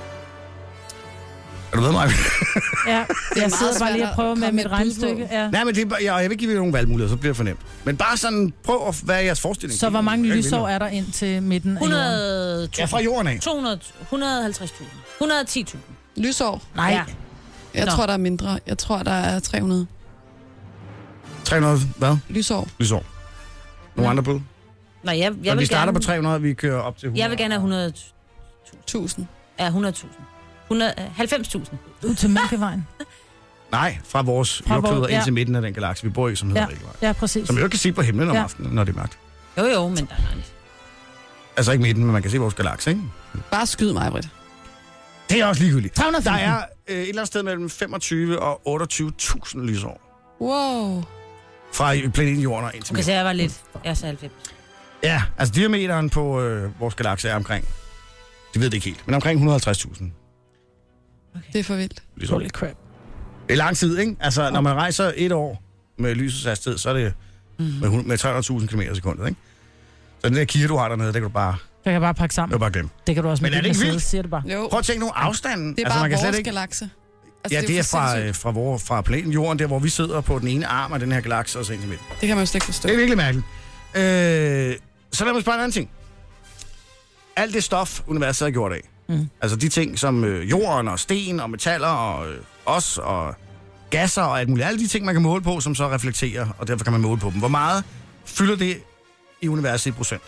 Er du med mig? ja. Jeg meget sidder bare svært lige og at prøver med komme mit med et bud regnstykke. på. Ja. Nej, men det er, bare- jeg, jeg vil ikke give jer nogen valgmuligheder, så bliver det for nemt. Men bare sådan, prøv at være jeres forestilling. Så hvor mange Jeg lysår vinder. er der ind til midten af jorden? hundrede Ja, fra jorden af. to hundrede, et hundrede og halvtreds tusind. et hundrede og ti tusind. Lysår. Nej. Ja. Jeg Nå. tror, der er mindre. Jeg tror, der er tre hundrede tre hundrede, hvad? lysår. Lysår. Nogle andre bud? Nej, jeg, jeg Så vil vi starter gerne, på tre hundrede, vi kører op til hundrede. Jeg vil gerne have hundrede tusind. Ja, hundrede tusind. hundrede, halvfems tusind. Ud til Mælkevejen. Nej, fra vores Fra jordklode vores- ind ja. til midten af den galakse, vi bor i, som hedder Ja, Mælkevejen. ja, præcis. Som vi jo kan se på himlen om Ja. aftenen, når det er mørkt. Jo, jo, men der er langt. Altså ikke midten, men man kan se vores galakse, ikke? Bare skyd mig, Britt. Det er også ligegyldigt. tre hundrede Der tusind. er øh, et eller andet sted mellem femogtyve og otteogtyve tusind lysår Wow. fra planeten Jorden og ind til Okay, så midten. jeg var lidt... Jeg er så halvfems. Ja, altså diameteren på øh, vores galakse er omkring, de ved det ikke helt, men omkring et hundrede og halvtreds tusind Det er for vildt. lysår. Holy crap. Det er lang tid, ikke? Altså, når man rejser et år med lysets hastighed, så er det Mhm. med, hund- med tre hundrede tusind kilometer i sekundet, ikke? Så den der kige, du har dernede, det kan du bare, Det kan jeg bare pakke det kan sammen. du bare glemme. Det kan du også Men med er det din ikke Mercedes, vildt? siger det bare. Jo. Prøv at tænke nogle afstanden. Det er altså, bare man kan vores slet ikke... galakse. Altså, ja, jo det er for fra, sindssygt. øh, fra, vor, fra planeten Jorden, der hvor vi sidder på den ene arm af den her galakse, og så ind til midten. Det kan man jo slet ikke forstå. Det er virkelig mærkeligt. Øh, så lad mig spørge en anden ting. Alt det stof, universet er gjort af. Mm. Altså de ting som øh, jorden og sten og metaller og øh, os og gasser og alt muligt. Alle de ting, man kan måle på, som så reflekterer, og derfor kan man måle på dem. Hvor meget fylder det i universet i procent?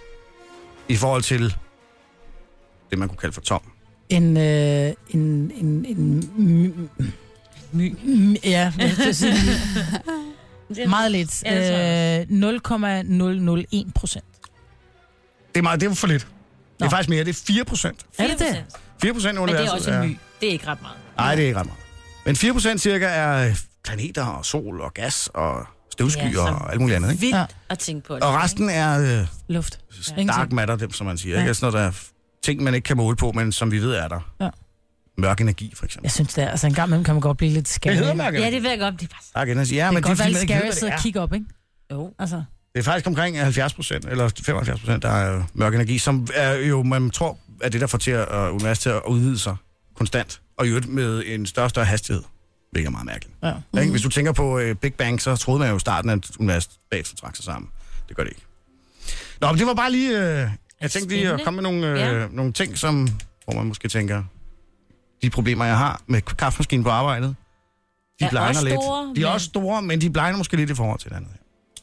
I forhold til det, man kunne kalde for tom. En, øh, en, en, en, en my. my. Ja, jeg skal sige my. Meget lidt. Ja, det tror jeg Øh, nul komma nul nul en procent. Det er, meget, det er for lidt. Det er Nå. faktisk mere. Det er fire procent. Er det det? fire procent af Men det universet er også en my. Det er ikke ret meget. Nej, det er ikke ret meget. Men fire procent cirka er planeter og sol og gas og støvskyer Ja, ja, og alt muligt andet, ikke? Vildt Ja. at tænke på det. Og resten er øh, Luft. dark Ingenting. matter, dem, som man siger. Ja. Ikke? Altså, når der er ting, man ikke kan måle på, men som vi ved er der. Ja. Mørk energi, for eksempel. Jeg synes det er, altså en gang imellem kan man godt blive lidt scary. Det hedder mørk Ja, energi. det ved jeg godt. Det er bare... Dark energy. Ja, Det men kan godt være fordi lidt man ikke scary ved, at hvad sidde det og er. kigge op, ikke? Jo. Altså, Det er faktisk omkring halvfjerds procent, eller femoghalvfjerds procent, der er mørk energi, som er jo, man tror, er det, der får til at, uh, universet til at udvide sig konstant, og i øvrigt med en større og større hastighed, hvilket er meget mærkeligt. ja. Mm. Ikke? Hvis du tænker på uh, Big Bang, så troede man jo i starten, at universet bagefter trak sig sammen. Det gør det ikke. Nå, men det var bare lige... Uh, jeg tænkte lige at Spændende. komme med nogle, uh, Ja. nogle ting, som, hvor man måske tænker, de problemer, jeg har med kaffemaskinen på arbejdet, de Er blegner også lidt. store, de er men- også store, men de blegner måske lidt i forhold til det andet.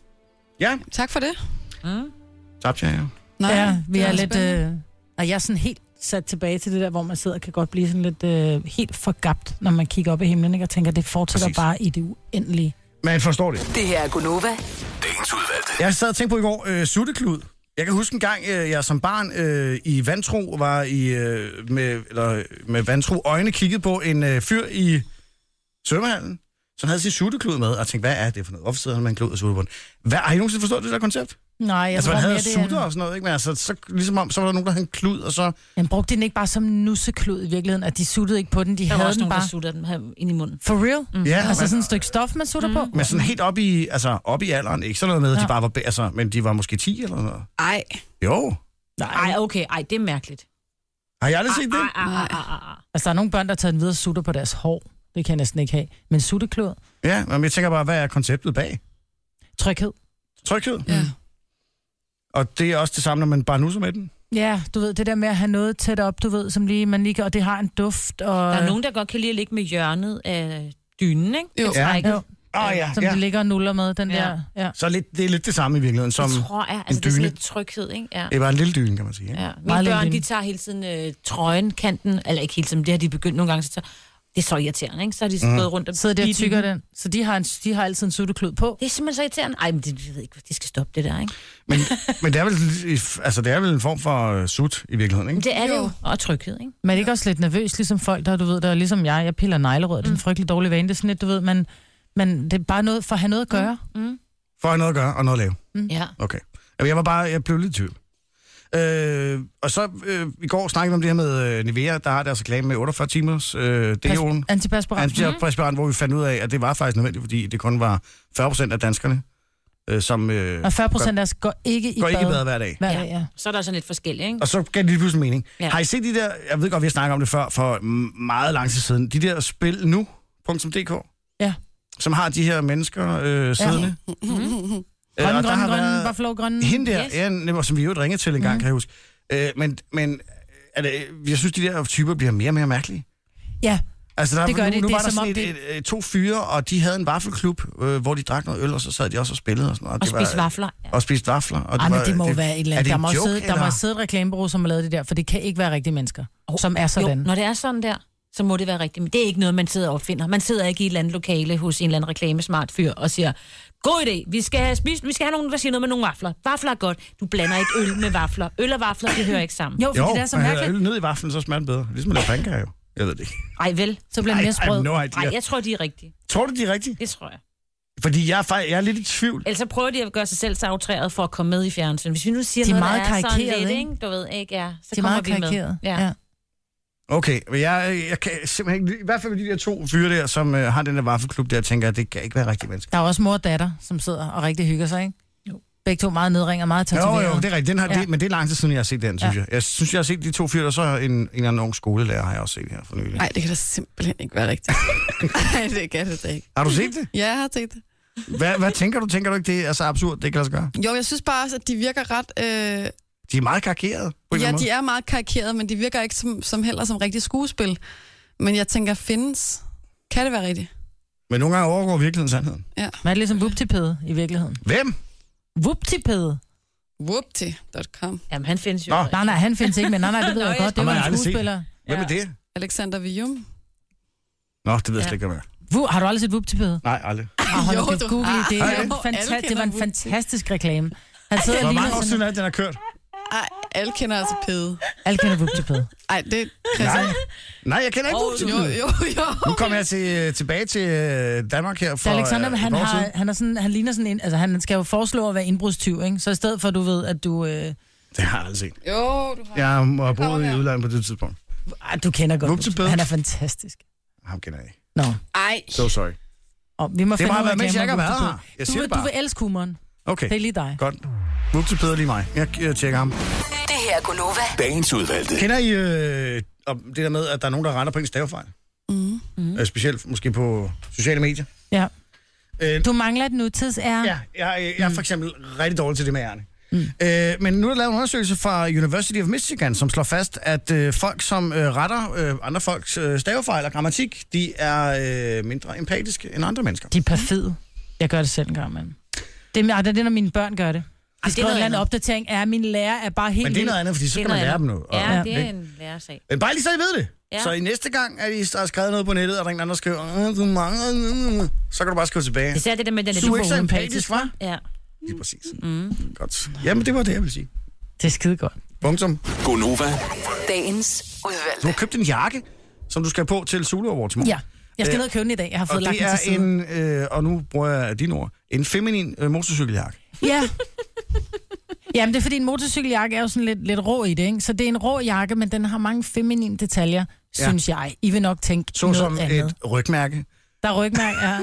Ja, Tak for det. Mm. tabte jeg, ja. Nej, ja, vi det er var lidt... spændende. Øh, og jeg er sådan helt sat tilbage til det der, hvor man sidder og kan godt blive sådan lidt øh, helt forgabt, når man kigger op i himlen, ikke? Og tænker, det fortsætter Præcis. bare i det uendelige. Man forstår det. Det her er Gunova. Dagens udvalgte. Jeg sad og tænkte på i går, øh, sutteklud. Jeg kan huske en gang, øh, jeg som barn øh, i vantro var i, øh, med, eller, med vantro øjne kiggede på en øh, fyr i svømmehallen, som havde sin sutteklud med, og tænkte, hvad er det for noget? Hvorfor sidder han med en klud og sutter på den? Hvad, har I nogensinde forstået det der koncept? Nej, jeg Altså, tror man havde mere, det er- sutter og sådan noget, ikke? Men altså, så, ligesom om, så var der nogen, der havde en klud, og så... Men brugte de den ikke bare som nusseklud i virkeligheden? At de suttede ikke på den, de Der var havde også den nogen, bare... der sutter den her ind i munden. For real? Mm. Ja, Altså men, sådan et stykke stof, man sutter mm. på? men sådan helt op i, altså, op i alderen, ikke sådan noget med, at Ja. de bare var... be- Altså, men de var måske ti eller noget. Ej, Jo. Nej, okay. Ej, det er mærkeligt. Har jeg aldrig set det? Ah, ah, ah, ah, ah. Altså, der er nogle børn, der tager den videre og sutter på deres hår. Det kan jeg næsten ikke have. Men sutteklud? Ja, men jeg tænker bare, hvad er konceptet bag? Tryghed. Tryghed? ja. Og det er også det samme, når man bare nusser med den? Ja, du ved, det der med at have noget tæt op, du ved, som lige, man lige kan, og det har en duft, og... Der er nogen, der godt kan lide at ligge med hjørnet af dynen, ikke? Jo. Med trækket. Jo, Åh oh, ja, som ja. de ligger og nuller med, den Ja. der... Ja. Så lidt, det er lidt det samme i virkeligheden, som Det tror jeg. Altså, en det er sådan dyne. lidt tryghed, ikke? Ja. Det er bare en lille dyne, kan man sige. Ikke? Ja. Mine Meget børn, lille de tager hele tiden øh, trøjen, kanten, eller ikke hele tiden, det har de begyndt nogle gange, så tager, det er så irriterende, ikke? Så har de Mhm. mm. gået rundt og Sidder der og bidt tykker den. den. Så de har, en, de har altid en sutteklud på. Det er simpelthen så irriterende. Ej, men det, jeg ved ikke, de skal stoppe det der, ikke? Men, men det, er vel, altså, det er vel en form for uh, sut i virkeligheden, Men ikke? det er det Jo. jo. Og tryghed, ikke? Men er det ikke også lidt nervøs, ligesom folk, der, du ved, der er ligesom jeg, jeg piller neglerød, mm. det er en frygtelig dårlig vane, det er sådan lidt, du ved, man, men det er bare noget for at have noget at gøre. Mm. For at have noget at gøre og noget at lave. Ja. Okay. Jamen, jeg var bare, jeg blev lidt i tvivl. Øh, og så øh, i går snakkede vi om det her med øh, Nivea, der har deres reklame med otteogfyrre timers øh, deoen. Antiperspirant. Antiperspirant, hvor vi fandt ud af, at det var faktisk nødvendigt, fordi det kun var fyrre procent af danskerne, øh, som øh, Og fyrre procent af os går ikke i går ikke i bad. bad hver dag. Hver Ja. dag, ja. Så er der sådan lidt forskelligt, ikke? Og så gav det lige pludselig mening. Ja. Ja. Har I set de der, jeg ved godt, vi har snakket om det før, for meget lang tid siden, de der spil nu punktum d k, Ja. som har de her mennesker øh, siddende. Ja. Mm-hmm. Grønne, grønne, grønne, Buffalo grønne. Hende der, Yes. ja, nemlig, som vi jo ringede til en gang, Mhm. kan jeg huske. Øh, men men er det, jeg synes, de der typer bliver mere og mere mærkelige. Ja, Altså, der, Det gør nu, det. nu Det er var der som om sådan et, det- et, et, to fyre, og de havde en vaffelklub, øh, hvor de drak noget øl, og så sad de også og spillede og sådan noget. Og det var- spise vafler. Ja. Og spiste vafler. Og Ej, men var- det må det, være et eller er andet. det Der en må, joke, sidde, der må eller? sidde et reklamebureau, som har lavet det der, for det kan ikke være rigtige mennesker, Oh, som er sådan. Jo, når det er sådan der, så må det være rigtigt. Men det er ikke noget, man sidder og opfinder. Man sidder ikke i et eller andet lokale hos en eller anden reklamesmart fyr og siger, god idé, vi skal have, spise, vi skal have nogen, der siger noget med nogle vafler. Vafler er godt. Du blander ikke øl med vafler. Øl og vafler, det hører ikke sammen. Jo, fordi Jo, det er så man havde mærkeligt. øl ned i vaflen, så smager den bedre. Ligesom at lave pandekager jo. Jeg ved det ikke. Ej, vel. Så bliver det mere I have sprød. no idea. Nej, jeg tror, de er rigtige. Tror du, de er rigtige? Det tror jeg. Fordi jeg er, faktisk, jeg er lidt i tvivl. Ellers så prøver de at gøre sig selv så aftræret for at komme med i fjernsyn. Hvis vi nu siger De er noget, meget der er sådan karikerede, lidt, ikke? ikke? Du ved ikke, ja, så Det er kommer meget vi med. karikeret. Ja. Ja. Okay, men jeg, jeg kan simpelthen ikke... I hvert fald med de der to fyre der, som uh, har den der vaffelklub der, tænker jeg, det kan ikke være rigtige mennesker. Der er også mor og datter, som sidder og rigtig hygger sig, ikke? Jo. Begge to meget nedringer, meget Jo, tatoveret. jo, det er rigtigt. Den har, Ja. det, men det er lang tid siden, jeg har set den, synes Ja. jeg. Jeg synes, jeg har set de to fyre, og så en, en eller anden ung skolelærer har jeg også set her for nylig. Nej, det kan da simpelthen ikke være rigtigt. Nej, det kan det da ikke. Har du set det? Ja, jeg har set det. Hvad, hvad tænker du? Tænker du ikke, det er så absurd, det kan lade sig gøre? Jo, jeg synes bare også, at de virker ret... Øh... De er meget karikerede. På en Ja, eller anden de er meget karikerede, men de virker ikke som, som heller som rigtig skuespil. Men jeg tænker, findes... Kan det være rigtigt? måde. Men nogle gange overgår virkeligheden sandheden. Ja. Men er det ligesom Whooptipede i virkeligheden? Hvem? Whooptipede? Whoopty punktum com. Jamen, han findes jo. Nå. ikke. Nej, nej, han findes ikke, men nej, nej, det ved Nå, jeg jeg godt. Det Ham har var jeg en aldrig set. skuespiller. Hvem er det? Alexander Vium. Nå, det ved jeg slet ikke, hvad det er. Vu, har du aldrig set Whooptipede? Nej, aldrig. Ah, hold Jo, nu kæft, du Google har. det. Ej, Er en jo, fanta- alle det var en kender Whoopty. fantastisk reklame. Han sidder Hvor lige mange år sådan... siden er det, den har kørt? Ej, alle kender altså Pede. Alle kender Whooptipede. Ej, det... Nej. Nej, jeg kender ikke Jo, Whoopty. jo, jo, jo. Nu kommer jeg til, tilbage til øh, Danmark her for Så Alexander, øh, han, et år har, siden. han, er sådan, han ligner sådan en... Altså, han skal jo foreslå at være indbrudstyv, ikke? Så i stedet for, at du ved, at du... Øh, Det har jeg aldrig set. Jo, du har... Jeg har boet Kommer i her. udlandet på det tidspunkt. ah, du kender godt Whooptipede. Whooptipede. Han er fantastisk. Ham kender jeg ikke. Nå. Ej, So sorry. Og vi må Det finde må have ud af været, mens jeg reklamer ikke har om været Whooptipede. her. Jeg Du, siger vil- det du bare. vil elske humoren. Okay, Det er lige dig. godt. Whoopty lige mig. Jeg, jeg tjekker ham. Det her er Gunova. Dagens udvalgte. Kender I øh, om det der med, at der er nogen, der render på en stavefejl? Mm. Mm. Øh, specielt måske på sociale medier. Ja. Øh, Du mangler et nutidsære. Ja, jeg, jeg er for eksempel rigtig dårlig til det med ærne. Mm. Øh, men nu er der lavet en undersøgelse fra University of Michigan, som slår fast, at øh, folk, som øh, retter øh, andre folks øh, stavefejl og grammatik, de er øh, mindre empatiske end andre mennesker. De er perfide. Jeg gør det selv en gang, mand. Det er, det er det, når mine børn gør det. De er skriver en noget eller anden andet. opdatering af, at min lærer er bare helt Men det er vild. noget andet, fordi så Det er kan man noget lære andet. dem noget. Ja, Og- det er ikke? en lærersag. Men bare lige så I ved det. Ja. Så i næste gang, at I har skrevet noget på nettet, og der er en anden, der skriver, "Øh, du mangler, så kan du bare skrive tilbage. Især det der med den Du er ikke så super empatisk, hva'? Ja. Lige præcis. Mm. Godt. Jamen, det var det, jeg ville sige. Det er skide godt. Punktum. Gunova. Dagens Du udvalgte. har købt en jakke, som du skal på til Zulu Awards i morgen. Ja, jeg skal Øh, ned og købe den i dag. Jeg har Og fået lagt det den til er side. en, øh, og nu bruger jeg dine ord, en feminin øh, motorcykeljakke. Ja. Jamen, det er fordi en motorcykeljakke er jo sådan lidt, lidt rå i det, ikke? Så det er en rå jakke, men den har mange feminine detaljer, Ja. ja. synes jeg. I vil nok tænke Så noget som andet. et rygmærke. Der er rygmærke, ja.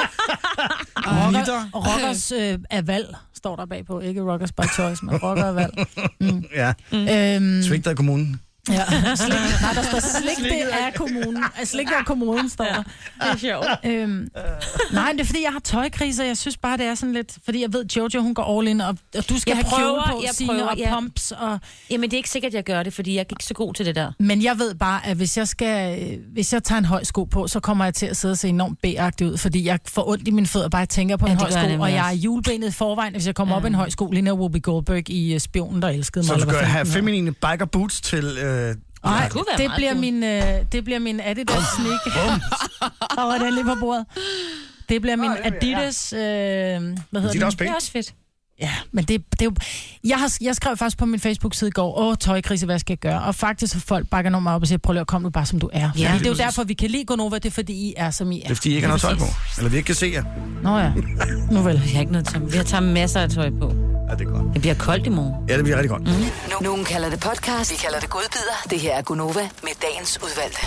Nitter. Rocker, rockers øh, er valg, står der bagpå. Ikke rockers by choice, men rocker er valg. Mm. Ja, Øhm, svigter i kommunen. ja. Slik, nej, der står slik, det er kommunen. Altså, slik, det er kommunen, står der. Det er sjovt. Øhm, nej, det er fordi, jeg har tøjkriser. Jeg synes bare, det er sådan lidt... Fordi jeg ved, Jojo, hun går all in, og, og du skal Jeg have prøver, kjole på, jeg Signe, prøver, og ja. pumps. Og, Jamen, det er ikke sikkert, jeg gør det, fordi jeg er ikke så god til det der. men jeg ved bare, at hvis jeg, skal, øh, hvis jeg tager en høj sko på, så kommer jeg til at sidde og se enormt B-agtig ud, fordi jeg får ondt i mine fødder, bare jeg tænker på Ja, en det høj gør jeg sko, nemlig og jeg er også. julebenet i forvejen, hvis jeg kommer ja. op i en høj sko, lige når Whoopi Goldberg i uh, Spionen, der elskede mig. Så du eller hvad skal have fanden den hedder. feminine biker boots til... Øh, Nej, Det kunne være det meget bliver, cool. min, øh, det bliver min Adidas sneak. Og var den lige på bordet. Det bliver min Adidas... Øh, hvad hedder de er det? også Det pænt. er også fedt. Ja, men det, det er jo... Jeg, har, jeg skrev faktisk på min Facebook-side i går, åh, tøjkrise, hvad skal jeg gøre? Og faktisk har folk bakker nogle op og siger, prøv lige at komme nu bare, som du er. Fordi Ja, det er jo præcis. derfor, vi kan lide Gonova, det er fordi, I er, som I er. Det er fordi, I ikke har noget tøj på. Eller vi ikke kan se jer. Nå ja, nu vel. Jeg har ikke noget tøj. Vi har taget masser af tøj på. Ja, det er godt. Det bliver koldt i morgen. Ja, det bliver rigtig godt. Mm. Nu- Nogen kalder det podcast, vi kalder det godbider. Det her er Gunova med dagens udvalgte.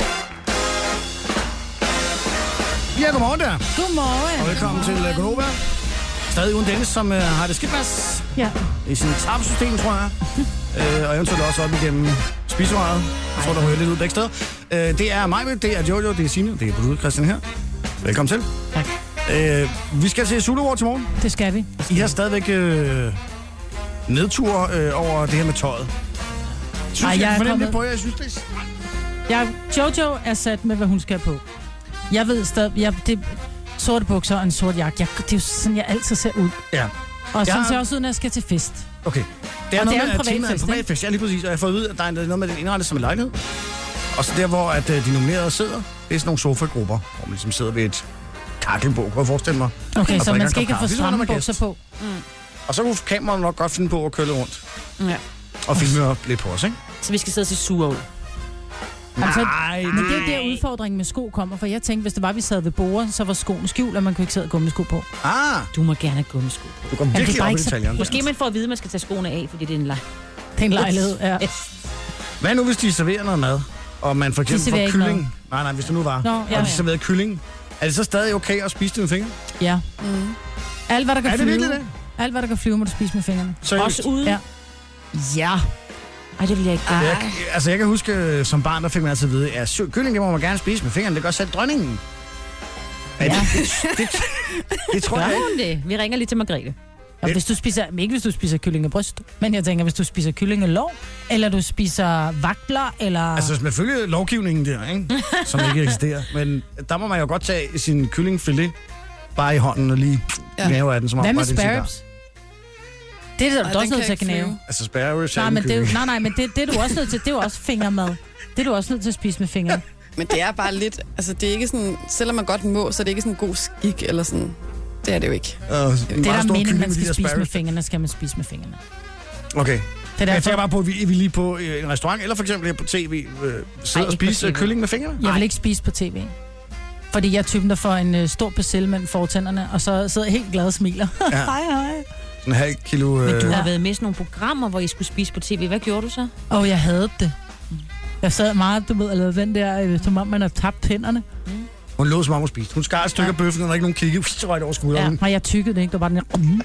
Ja, godmorgen der. Godmorgen. Og velkommen til uh, Gunova. Stadig uden Dennis, som uh, har det skidt Mads Ja. i sin tarmsystem, tror jeg. uh, og eventuelt også op igennem spisevaret. Jeg tror, der ryger lidt ud begge steder. Uh, det er mig, det er Jojo, det er Signe, det er producer Christian her. Velkommen til. Tak. Uh, vi skal til Zulu Awards til morgen. Det skal vi. I har stadigvæk uh, nedtur uh, over det her med tøjet. Synes, Ej, jeg, jeg jeg er fornemmer kommet- lidt på jer. Jeg synes, det er... Jeg, Jojo er sat med, hvad hun skal på. Jeg ved stadig, jeg, det sorte bukser og en sort jakke. Jeg, det er jo sådan, jeg altid ser ud. Ja. Og sådan Jeg- ser jeg også ud, når jeg skal til fest. Okay. Det er Og noget det er med, en at privat temaet er en fest, privat ikke? fest. Ja, lige præcis. Og jeg har fået ud, at der er noget med, den indrettet som en lejlighed. Og så der, hvor at, øh, de nominerede sidder, det er sådan nogle sofagrupper, hvor man ligesom sidder ved et kakkelbog, kan jeg forestille mig. Okay, Og så drikker man en skal kop ikke have for kaffe, ligesom når stramme man er bukser gæst. på. Og så kunne kameraet nok godt finde på at køre lidt rundt. Ja. Og filme lidt på os, ikke? Så vi skal sidde og se sure ud. Altså, Nej, men det er der udfordringen med sko kommer, for jeg tænkte, hvis det var, vi sad ved bordet, så var skoen skjult, og man kunne ikke sidde og gummisko på. Ah, Du må gerne have gummisko på. du går det er virkelig bare op i ikke så- detaljerne. Måske man får at vide, at man skal tage skoene af, fordi det er en leg. Det er en lejlighed, ja. Hvad nu, hvis de serverer noget mad, og man for eksempel serverer får ikke kylling? noget. Nej, nej, hvis det nu var. Nå, og ja, de ja. serverede kylling. Er det så stadig okay at spise det med fingre? Ja. Mm. Alt, hvad der kan Er det flyve. virkelig det? Alt, hvad der kan flyve, må du spise med fingrene. Seriøst? Også ude? Ja. Ja. Ej, det vil jeg ikke gøre. Jeg, altså, jeg kan huske, øh, som barn, der fik man altid at vide, at sø- kylling, det må man gerne spise med fingrene. Det gør selv dronningen. Ja. Det, det, det, det tror Gør jeg ikke. hun det? Vi ringer lige til Margrethe. Og hvis du spiser, ikke hvis du spiser kyllingebryst, men jeg tænker, hvis du spiser kyllingelår, eller du spiser vagtler, eller... Altså, man følger lovgivningen der, ikke? Som ikke eksisterer. Men der må man jo godt tage sin kyllingfilet bare i hånden og lige Ja. gnave af den, som om hvad med bare det er en spare cigar. ribs? Det er du Ej, også den nødt kan til at ikke gnave. flyve. Altså, spare ribs er Nej, en men det, er jo- kylling. nej, nej, men det, det er du også nødt til. Det er jo også fingermad. Det er du også nødt til at spise med fingrene. Men det er bare lidt, altså det er ikke sådan, selvom man godt må, så er det ikke sådan en god skik, eller sådan. Det er det jo ikke. Uh, Det er der meningen, man skal spise med fingrene, skal man spise med fingrene. Okay. Det er Jeg derfor, tænker bare på, at vi, vi lige på øh, en restaurant, eller for eksempel her på tv, øh, sidder Ej, og ikke på spiser T V. kylling med fingrene. jeg vil ikke spise på tv. Fordi jeg er typen, der får en øh, stor persille mellem fortænderne, og så sidder jeg helt glad og smiler. Ja. hej, hej. Sådan en halv kilo... Men du Øh, har været med i sådan nogle programmer, hvor I skulle spise på tv. Hvad gjorde du så? Og jeg havde det. Jeg sad meget, du ved, eller den der, øh, som om man har tabt tænderne. hun lå som om hun spiste. Hun skar et stykke af bøffen, og der er ikke nogen kiggede, så røg det over skulderen. Ja. Og jeg tykkede det ikke, der var den der... Mm.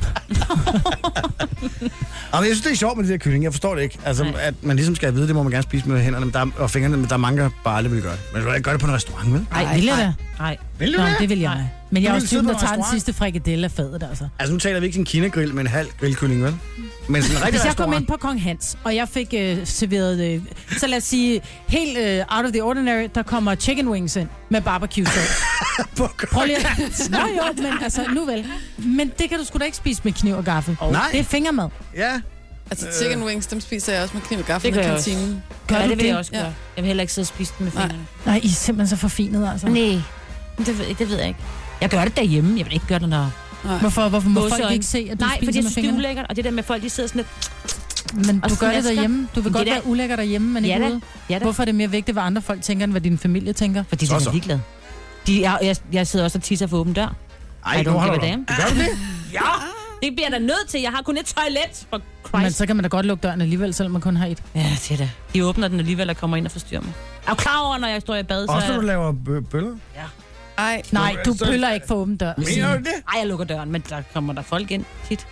Ja. Men jeg synes, det er sjovt med det der kylling. Jeg forstår det ikke. Altså, Nej. at man ligesom skal vide, det må man gerne spise med hænderne men der, og fingrene, men der er mange, der bare aldrig vil gøre det. Men du kan ikke gøre det på en restaurant, vel? Ej, vil jeg da? Nej. Vil du Nå, det? det vil jeg. Nej. Men jeg Du er vil også sidde typen, på der en tager den restaurant? sidste frikadelle af fadet, altså. Altså, nu taler vi ikke en kinagrill med en halv grillkylling, vel? Men sådan en rigtig Hvis jeg kom restaurant. ind på Kong Hans, og jeg fik øh, serveret, øh, så lad os sige, helt øh, out of the ordinary, der kommer chicken wings ind med barbecue sauce. På Prøv lige at... Nå jo, men altså, nu vel. Men det kan du sgu da ikke spise med kniv og gaffel. Nej. Det er fingermad. Ja. Altså chicken wings, dem spiser jeg også med kniv og gaffel Det i gør jeg også. kantinen. Gør ja, du det vil det? jeg også gøre. Ja. Jeg vil heller ikke sidde og spise den med Nej. fingrene. Nej, I er simpelthen så forfinet, altså. Nej, det ved, det ved jeg ikke. Jeg gør det derhjemme. Jeg vil ikke gøre det, når... Hvorfor, hvorfor må folk Gåseøjne. ikke se, at du Nej, spiser fordi jeg med synes, det er fingrene? ulækkert. Og det der med, at folk de sidder sådan lidt... Men og du gør det snasker. derhjemme. Du vil Men godt det er være ulækker derhjemme, men ikke Ja da. ude. Ja da. Hvorfor er det mere vigtigt, hvad andre folk tænker, end hvad din familie tænker? Fordi de Så så. er ligeglade. De er, jeg, jeg sidder også og tisser for åben dør. Ej, I nu don't holder give a du. damn. Gør du det? Ja, det bliver der nødt til. Jeg har kun et toilet. For Men Christ. så kan man da godt lukke døren alligevel, selvom man kun har et. Ja, det er det. De åbner den alligevel og kommer ind og forstyrrer mig. Er du klar over, når jeg står i bad, så... Også når du laver bø- bøller? Ej, Nej, du så- pøller ikke for åben dør. Mener du det? Ej, jeg lukker døren, men der kommer der folk ind tit.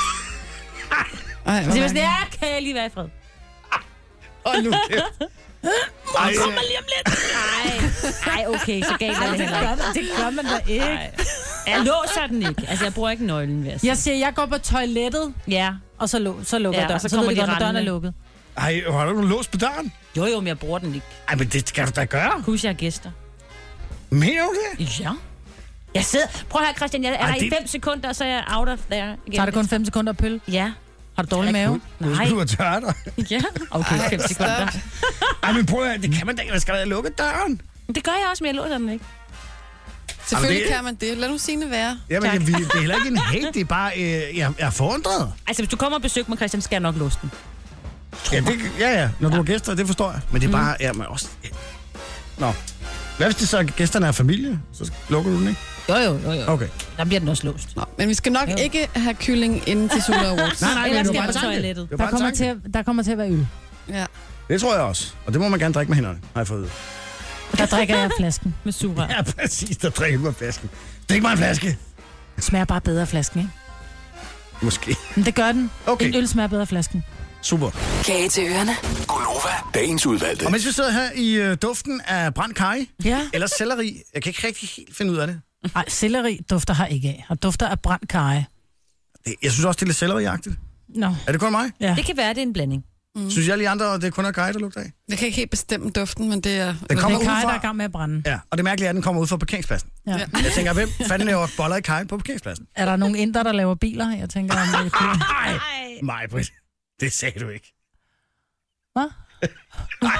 ej, Så jeg var sådan, ja, kan jeg lige være i fred? Hold nu kæft. Ej, Kommer lige om lidt. Ej, ej, okay, så galt er det heller ikke. Det gør man da ikke. Ej. Jeg låser den ikke. Altså, jeg bruger ikke nøglen, vil jeg sige. Jeg siger, jeg går på toilettet, Ja. og så, lu- så lukker Ja, jeg døren. og så Så, kommer ved de jeg godt, når døren er rendende. lukket. Ej, har du låst på døren? Jo, jo, men jeg bruger den ikke. Ej, men det skal du da gøre. Husk, jeg har gæster. Mener du det? Ja. Jeg sidder... Prøv at høre, Christian, jeg er Ej, der i det- fem sekunder, så er jeg out of there. Igen. Tager det kun fem sekunder at pølle? Ja. Har du dårlig mave? Du Nej. skal ud og tørre dig. Ja. Okay, fem sekunder. Ej, men prøv at høre, det kan man da ikke. Man skal da lukke døren. Det gør jeg også, men jeg låser den ikke. selvfølgelig Jamen, det- kan man det. Lad nu Signe være. Jamen, jeg, det er heller ikke en hate, det er bare, øh, jeg, jeg er forundret. Altså, hvis du kommer og besøger mig, Christian, skal jeg nok låse den. Ja, det, ja, ja, når du har gæster, det forstår jeg. Men det er bare, ja, men også... Ja. Nå. Hvad hvis det så gæsterne er familie? Så lukker du den ikke? Jo, jo, jo, jo. Okay. Der bliver den også låst. Nå, men vi skal nok Jo. ikke have kylling inden til Solar Awards. Nej, nej, men Ellers det skal var jeg bare på en tanke. toilettet. Det var Der bare en kommer, til tanke. at, der kommer til at være øl. Ja. Det tror jeg også. Og det må man gerne drikke med hænderne, har jeg fået ud. Der drikker jeg af flasken. Med sugerør. Ja, præcis, der drikker med flasken. Det er ikke mig en flaske. Det smager bare bedre af flasken, ikke? Måske. Men det gør den. Okay. En øl smager bedre af flasken. Super. Kage til ørerne. Gonova, dagens udvalgte. Og mens vi sidder her i øh, duften af brændt kaj, Ja. eller selleri, jeg kan ikke rigtig helt finde ud af det. Nej, selleri dufter har ikke af. Og dufter af brændt karry. det jeg synes også, det er lidt selleriagtigt. Nå, Er det kun mig? ja. Det kan være, det er en blanding. Mm. Synes jeg lige andre, det er kun er kaj, der lugter af? Jeg kan ikke helt bestemme duften, men det er... Den kommer det er kaj, udefra. der er i gang med at brænde. Ja, og det mærkelige er, at den kommer ud fra parkeringspladsen. Ja. Jeg tænker, hvem fanden laver boller i kaj på parkeringspladsen? Er der nogen inder, der laver biler? Jeg tænker, om det er... Nej, nej, Britt. Det sagde du ikke. Hvad? Nej.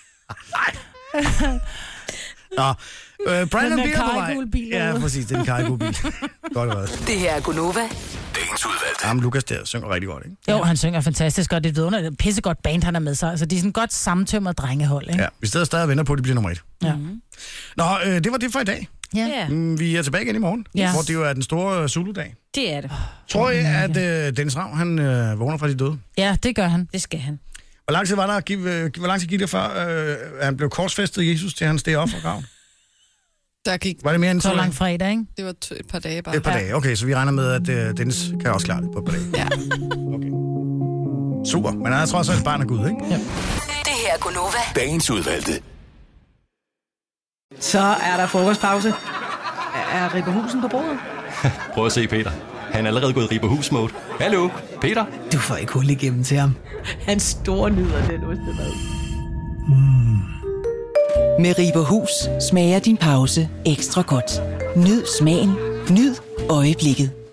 Nej. Nå, øh, Brandon Den der Beer på vej. kajgul-bil, Ja, eller? præcis, det er en kajgul-bil. Godt været. Det her er Gunova. Dagens udvalgte. Jamen, Lukas der synger rigtig godt, ikke? Jo, han synger fantastisk, og det er et vidunderligt, pissegodt band, han er med sig. Altså, de er sådan godt sammentømret drengehold, ikke? Ja, vi sidder stadig og venter på, at de bliver nummer et. Ja. Nå, øh, det var det for i dag. Ja. Ja, Mm, Vi er tilbage igen i morgen, Ja. hvor det jo er den store Zulu-dag. det er det. Tror jeg, at øh, Dennis Ravn, han øh, vågner fra de døde? Ja, det gør han. Det skal han. Hvor lang tid var der, giv- øh, hvor lang tid gik det før, øh, han blev korsfæstet Jesus til han steg op fra graven? Der gik... Var det mere end Så to lang fredag, ikke? Det var t- et par dage bare. Et par dage, okay, så vi regner med, at øh, Dennis kan også klare det på et par dage. Ja. Okay. Super, men han er trods alt et barn af Gud, ikke? Ja. Det her er Gunova. Dagens udvalgte. Så er der frokostpause. Er Ripper Husen på bordet? Prøv at se, Peter. Han er allerede gået i Ripperhus-mode. Hallo, Peter? Du får ikke hul igennem til ham. Han store nyder den ostemad. Med Ripperhus smager din pause ekstra godt. Nyd smagen. Nyd øjeblikket.